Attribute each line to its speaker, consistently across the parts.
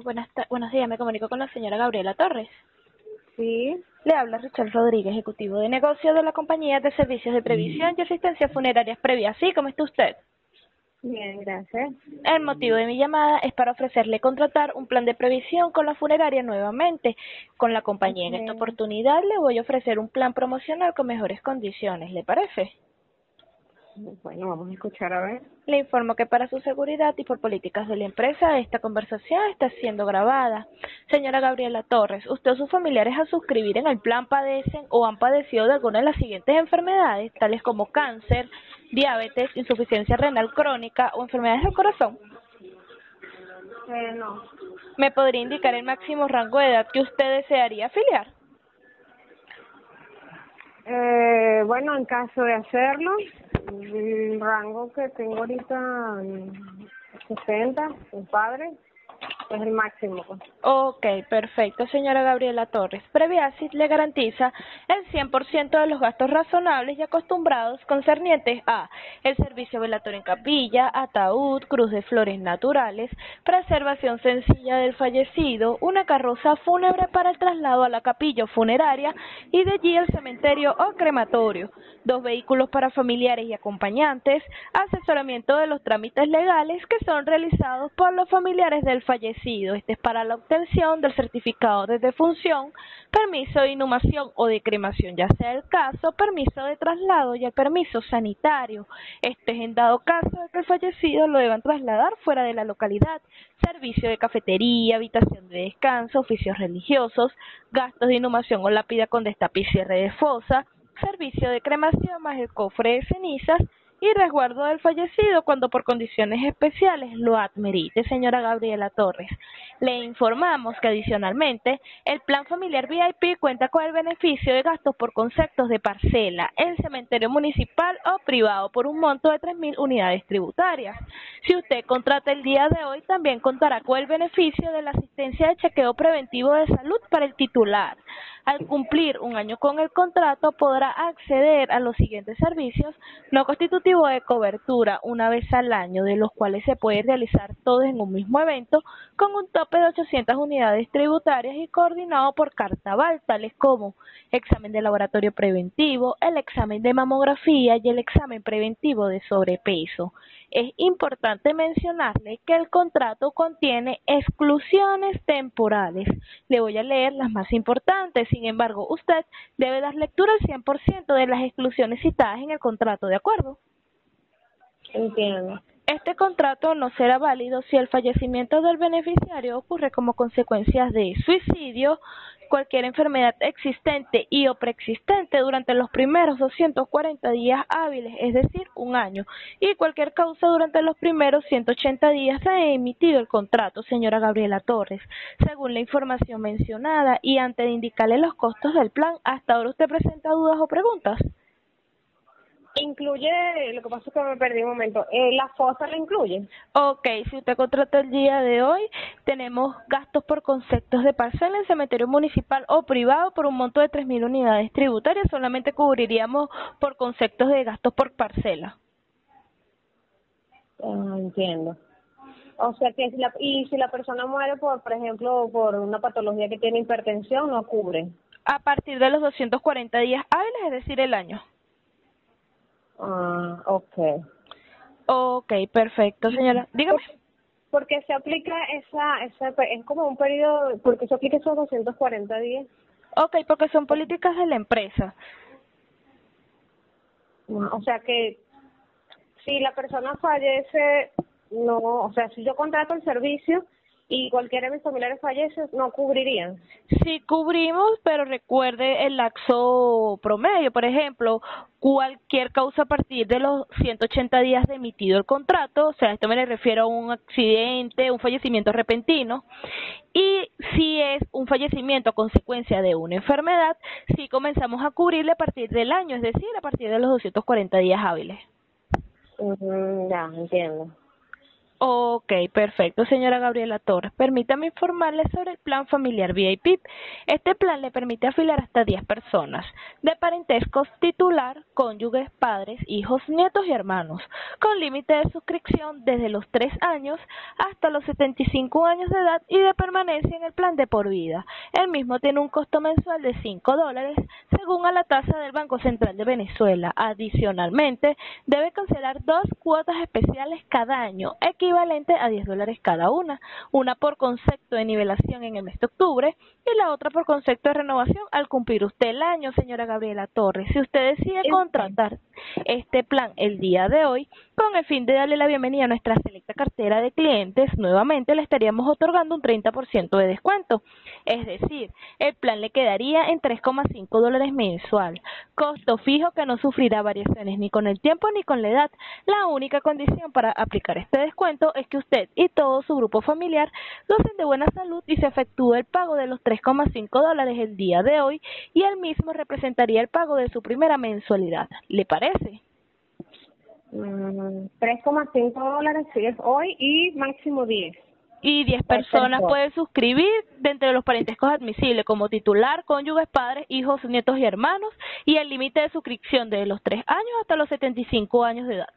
Speaker 1: Buenos días, me comunico con la señora Gabriela Torres.
Speaker 2: Sí,
Speaker 1: Le habla Richard Rodríguez, ejecutivo de negocio de la compañía de servicios de previsión y asistencia funerarias previa. ¿Sí? ¿Cómo está usted?
Speaker 2: bien, gracias.
Speaker 1: El motivo de mi llamada es para ofrecerle contratar un plan de previsión con la funeraria nuevamente. Con la compañía en esta
Speaker 2: Okay.
Speaker 1: oportunidad le voy a ofrecer un plan promocional con mejores condiciones, ¿le parece?
Speaker 2: Bueno, vamos a escuchar a ver.
Speaker 1: Le informo que para su seguridad y por políticas de la empresa, esta conversación está siendo grabada. Señora Gabriela Torres, ¿usted o sus familiares al suscribir en el plan padecen o han padecido de alguna de las siguientes enfermedades, tales como cáncer, diabetes, insuficiencia renal crónica o enfermedades del corazón?
Speaker 2: No.
Speaker 1: ¿Me podría indicar el máximo rango de edad que usted desearía afiliar?
Speaker 2: Bueno, en caso de hacerlo, el rango que tengo ahorita, 60, el padre, es el máximo, pues.
Speaker 1: Ok, perfecto, señora Gabriela Torres. Previasit le garantiza el 100% de los gastos razonables y acostumbrados concernientes a el servicio velatorio en capilla, ataúd, cruz de flores naturales, preservación sencilla del fallecido, una carroza fúnebre para el traslado a la capilla o funeraria y de allí al cementerio o crematorio, 2 vehículos para familiares y acompañantes, asesoramiento de los trámites legales que son realizados por los familiares del fallecido. Este es para la obtención del certificado de defunción, permiso de inhumación o de cremación, ya sea el caso, permiso de traslado y el permiso sanitario. Este es en dado caso de que el fallecido lo deban trasladar fuera de la localidad. Servicio de cafetería, habitación de descanso, oficios religiosos, gastos de inhumación o lápida con destape y cierre de fosa, servicio de cremación más el cofre de cenizas y resguardo del fallecido cuando por condiciones especiales lo admerite. Señora Gabriela Torres, le informamos que adicionalmente el plan familiar VIP cuenta con el beneficio de gastos por conceptos de parcela en cementerio municipal o privado por un monto de 3.000 unidades tributarias. Si usted contrata el día de hoy, también contará con el beneficio de la asistencia de chequeo preventivo de salud para el titular. Al cumplir un año con el contrato, podrá acceder a los siguientes servicios no constitutivos de cobertura una vez al año, de los cuales se puede realizar todos en un mismo evento, con un tope de 800 unidades tributarias y coordinado por cartaval, tales como examen de laboratorio preventivo, el examen de mamografía y el examen preventivo de sobrepeso. Es importante mencionarle que el contrato contiene exclusiones temporales. Le voy a leer las más importantes. Sin embargo, usted debe dar lectura al 100% de las exclusiones citadas en el contrato, ¿de acuerdo?
Speaker 2: Entiendo.
Speaker 1: Este contrato no será válido si el fallecimiento del beneficiario ocurre como consecuencia de suicidio, cualquier enfermedad existente y o preexistente durante los primeros 240 días hábiles, es decir, un año, y cualquier causa durante los primeros 180 días de emitido el contrato, señora Gabriela Torres. Según la información mencionada y antes de indicarle los costos del plan, ¿hasta ahora usted presenta dudas o preguntas?
Speaker 2: Incluye, lo que pasa es que me perdí un momento, ¿la fosa la incluye?
Speaker 1: Ok, si usted contrata el día de hoy, tenemos gastos por conceptos de parcela en cementerio municipal o privado por un monto de 3.000 unidades tributarias, solamente cubriríamos por conceptos de gastos por parcela.
Speaker 2: Entiendo. O sea que si la persona muere por ejemplo, por una patología que tiene hipertensión, no cubre.
Speaker 1: A partir de los 240 días hábiles, es decir, el año.
Speaker 2: Okay.
Speaker 1: Ok, perfecto, señora. Dígame.
Speaker 2: Porque se aplica es como un periodo, porque se aplica esos 240 días.
Speaker 1: Ok, porque son políticas de la empresa.
Speaker 2: O sea que si la persona fallece, no, o sea, si yo contrato el servicio y cualquiera de mis familiares fallece, no cubrirían.
Speaker 1: Sí cubrimos, pero recuerde el lapso promedio. Por ejemplo, cualquier causa a partir de los 180 días de emitido el contrato, o sea, esto me le refiero a un accidente, un fallecimiento repentino, y si es un fallecimiento a consecuencia de una enfermedad, sí comenzamos a cubrirle a partir del año, es decir, a partir de los 240 días hábiles.
Speaker 2: Ya, entiendo.
Speaker 1: Ok, perfecto, señora Gabriela Torres. Permítame informarle sobre el plan familiar VIP. Este plan le permite afiliar hasta 10 personas de parentescos titular, cónyuges, padres, hijos, nietos y hermanos, con límite de suscripción desde los 3 años hasta los 75 años de edad y de permanencia en el plan de por vida. El mismo tiene un costo mensual de $5 según a la tasa del Banco Central de Venezuela. Adicionalmente, debe cancelar 2 cuotas especiales cada año, equivalente a $10 cada una por concepto de nivelación en el mes de octubre y la otra por concepto de renovación al cumplir usted el año, señora Gabriela Torres. Si usted decide contratar este plan el día de hoy, con el fin de darle la bienvenida a nuestra selecta cartera de clientes, nuevamente le estaríamos otorgando un 30% de descuento. Es decir, el plan le quedaría en $3,5 mensual, costo fijo que no sufrirá variaciones ni con el tiempo ni con la edad. La única condición para aplicar este descuento es que usted y todo su grupo familiar gocen de buena salud y se efectúe el pago de los $3,5 el día de hoy y el mismo representaría el pago de su primera mensualidad. ¿Le parece?
Speaker 2: 3,5 dólares si es hoy y máximo 10.
Speaker 1: Y 10 personas pueden suscribir dentro de los parentescos admisibles como titular, cónyuges, padres, hijos, nietos y hermanos, y el límite de suscripción de los 3 años hasta los 75 años de edad.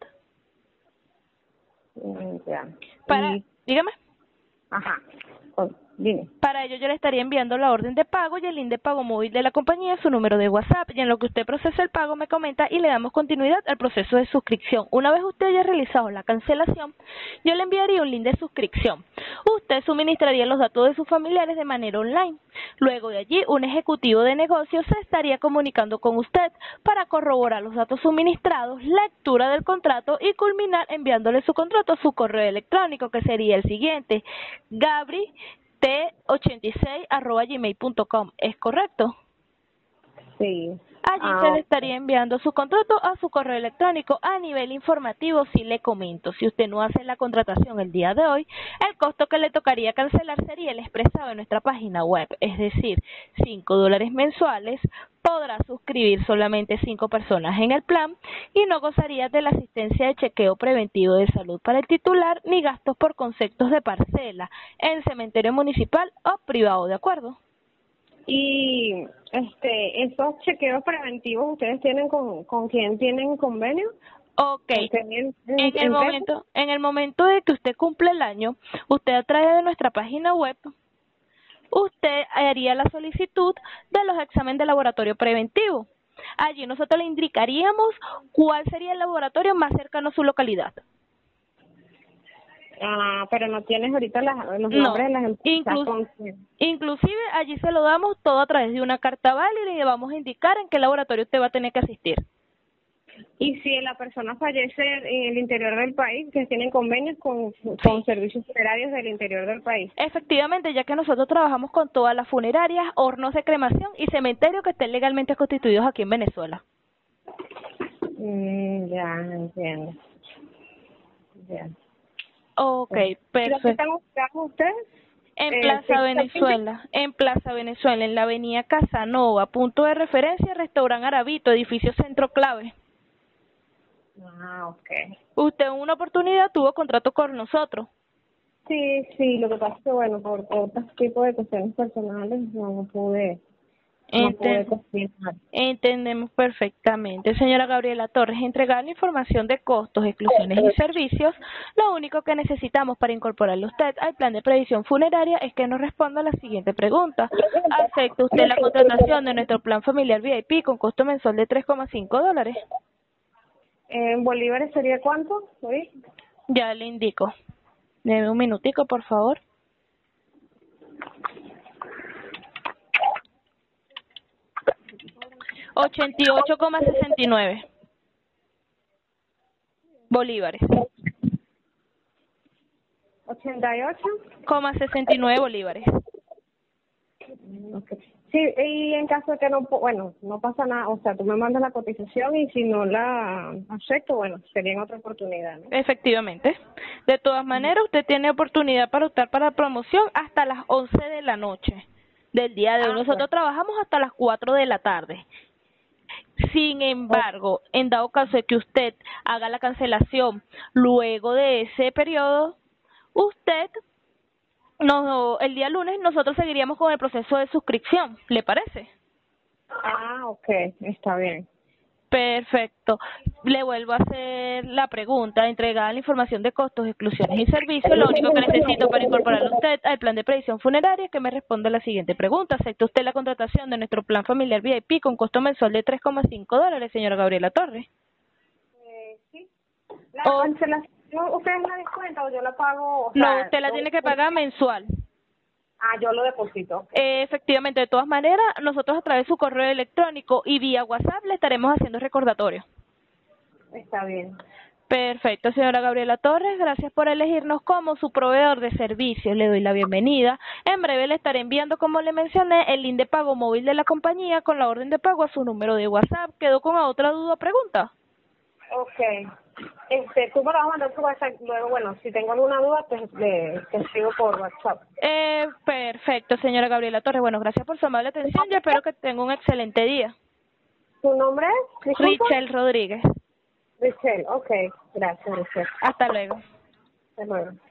Speaker 2: Ya.
Speaker 1: Dígame.
Speaker 2: Ajá. Dime.
Speaker 1: Para ello yo le estaría enviando la orden de pago y el link de pago móvil de la compañía, su número de WhatsApp, y en lo que usted procesa el pago me comenta y le damos continuidad al proceso de suscripción. Una vez usted haya realizado la cancelación, yo le enviaría un link de suscripción. Usted suministraría los datos de sus familiares de manera online. Luego de allí, un ejecutivo de negocios se estaría comunicando con usted para corroborar los datos suministrados, lectura del contrato y culminar enviándole su contrato a su correo electrónico, que sería el siguiente: gabrit86@gmail.com. ¿Es correcto?
Speaker 2: Sí.
Speaker 1: Allí se le estaría enviando su contrato a su correo electrónico. A nivel informativo, sí le comento, si usted no hace la contratación el día de hoy, el costo que le tocaría cancelar sería el expresado en nuestra página web, es decir, $5 mensuales. Podrá suscribir solamente 5 personas en el plan y no gozaría de la asistencia de chequeo preventivo de salud para el titular ni gastos por conceptos de parcela en cementerio municipal o privado, ¿de acuerdo?
Speaker 2: Y esos chequeos preventivos, ¿ustedes tienen con quién tienen convenio?
Speaker 1: Ok, en el momento de que usted cumple el año, usted a través de nuestra página web, usted haría la solicitud de los exámenes de laboratorio preventivo. Allí nosotros le indicaríamos cuál sería el laboratorio más cercano a su localidad.
Speaker 2: Pero no tienes ahorita los nombres de las empresas.
Speaker 1: Inclusive allí se lo damos todo a través de una carta válida y le vamos a indicar en qué laboratorio usted va a tener que asistir.
Speaker 2: Y si la persona fallece en el interior del país, que tienen convenios con servicios funerarios del interior del país.
Speaker 1: Efectivamente, ya que nosotros trabajamos con todas las funerarias, hornos de cremación y cementerios que estén legalmente constituidos aquí en Venezuela.
Speaker 2: Ya, entiendo. Ya.
Speaker 1: Ok, perfecto.
Speaker 2: ¿Dónde están ustedes?
Speaker 1: En Plaza Venezuela, en la avenida Casanova, punto de referencia, Restaurante Arabito, edificio Centro Clave.
Speaker 2: Ok.
Speaker 1: Usted en una oportunidad tuvo contrato con nosotros.
Speaker 2: Sí, lo que pasa es que, bueno, por otros tipos de cuestiones personales no pude cocinar.
Speaker 1: Entendemos perfectamente. Señora Gabriela Torres, entregar la información de costos, exclusiones y servicios, lo único que necesitamos para incorporarle usted al plan de previsión funeraria es que nos responda a la siguiente pregunta. ¿Acepta usted la contratación de nuestro plan familiar VIP con costo mensual de $3,5?
Speaker 2: ¿En bolívares sería cuánto? ¿Sí?
Speaker 1: Ya le indico. Deme un minutico, por favor. $88,69 bolívares.
Speaker 2: 88,69
Speaker 1: bolívares.
Speaker 2: Okay. Sí, y en caso de que no pasa nada, o sea, tú me mandas la cotización y si no la acepto, sería en otra oportunidad, ¿no?
Speaker 1: Efectivamente. De todas maneras, usted tiene oportunidad para optar para la promoción hasta las 11 de la noche del día de hoy. Nosotros trabajamos hasta las 4 de la tarde. Sin embargo, en dado caso de que usted haga la cancelación luego de ese periodo, Usted, no, el día lunes nosotros seguiríamos con el proceso de suscripción, ¿le parece?
Speaker 2: Ah, ok, está bien.
Speaker 1: Perfecto. Le vuelvo a hacer la pregunta. Entregada la información de costos, exclusiones y servicios, lo único que necesito para incorporarlo a usted al plan de previsión funeraria es que me responda la siguiente pregunta. ¿Acepta usted la contratación de nuestro plan familiar VIP con costo mensual de $3,5, señora Gabriela Torres?
Speaker 2: Sí. La
Speaker 1: O
Speaker 2: cancelación, ¿ustedes la descuentan o yo la pago? O
Speaker 1: no,
Speaker 2: sea,
Speaker 1: usted la tiene que pagar mensual.
Speaker 2: yo lo deposito.
Speaker 1: Efectivamente, de todas maneras, nosotros a través de su correo electrónico y vía WhatsApp le estaremos haciendo recordatorio.
Speaker 2: Está bien.
Speaker 1: Perfecto, señora Gabriela Torres, gracias por elegirnos como su proveedor de servicios. Le doy la bienvenida. En breve le estaré enviando, como le mencioné, el link de pago móvil de la compañía con la orden de pago a su número de WhatsApp. ¿Quedó con otra duda o pregunta?
Speaker 2: Ok. Tú me lo vas a mandar por WhatsApp. Luego, bueno, si tengo alguna duda, te escribo por WhatsApp.
Speaker 1: Perfecto, señora Gabriela Torres. Bueno, gracias por su amable atención y espero que tenga un excelente día.
Speaker 2: ¿Tu nombre es? Disculpa.
Speaker 1: Richel Rodríguez.
Speaker 2: Michelle, ok. Gracias, Michelle.
Speaker 1: Hasta luego.
Speaker 2: Hasta luego.